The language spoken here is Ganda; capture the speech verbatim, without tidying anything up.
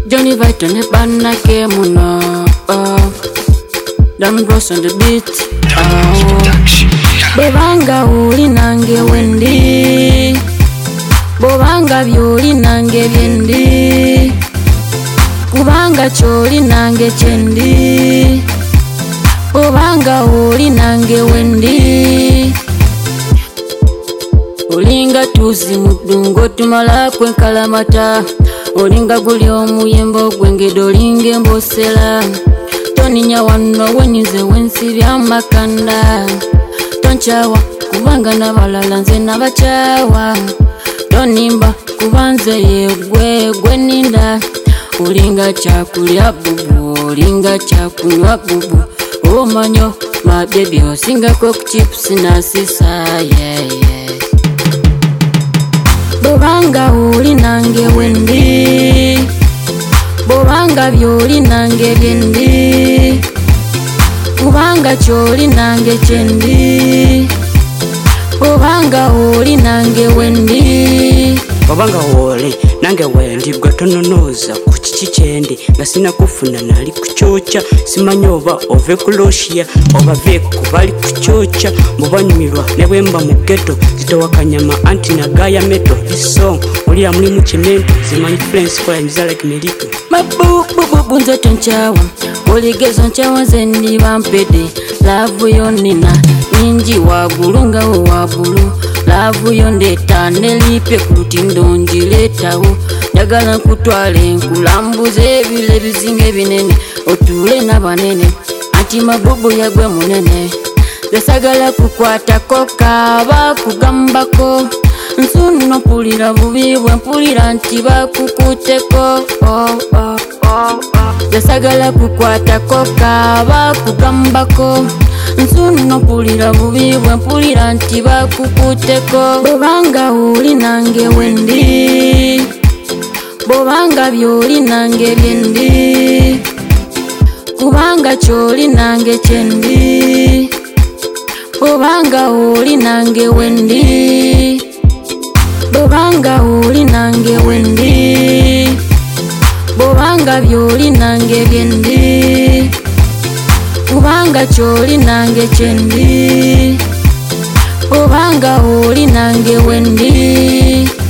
Johnny Vito ne banna ke muno. Oh. Dam Gross on the beat. Oh. Bobanga uli nange wendi. Bobanga byoli nange byendi. Kubanga choli nange chendi. Bobanga uli nange wendi. Olinga tuzi mudungo tumala kwenkalamata. Olinga guli omuyembo gwenge dolinge mbosela. Toninya wano wenyuze wensi bya makanda. Tonchawa kubanga nabalala nze nabachawa. Tonimba kubanze yegwe gweninda. Olinga chakulya bubu, olinga chakunywa bubu. Omanyo my baby osinga cook chips na sisa yeah yeah. Bobanga uli nange wendi. Bobanga byoli nange byendi. Kubanga choli nange chendi. Bobanga uli nange wendi. Bobanga wole nange wendi gwatononoza kuchichi chendi ngasina kufuna nali kuchocha simanyoba ove kuloshia oba veku bali kuchocha mubanyumirwa nebwemba mu ghetto zitowakanyama anti na gaya meto this song oli amuli mu chemento zima influence kwa mzala kimelito mabu bubu bunze tonchawa oligezo nchawa zendi bampede love yonina ninji wagulunga wo wabulu love yondeta nelipe kulutindo njiletawo njagala nkutwale nkulambuze ebile bizinge binene otule n'abanene anti mabubu yagwe munene desagala kukwata koka bakugambako nsuno mpulira bubi bwe mpulira nti bakukuteko oh, oh, oh, oh. Desagala kukwata koka bakugambako nsuno mpulira bubi bwe mpulira nti bakukuteko. Bobanga uli nange wendi. Bobanga byoli nange byendi. Kubanga choli nange chendi. Bobanga uli nange wendi. Bobanga uli nange wendi. Bobanga byoli nange byendi. Kubanga choli nange chendi. Bobanga uli nange wendi.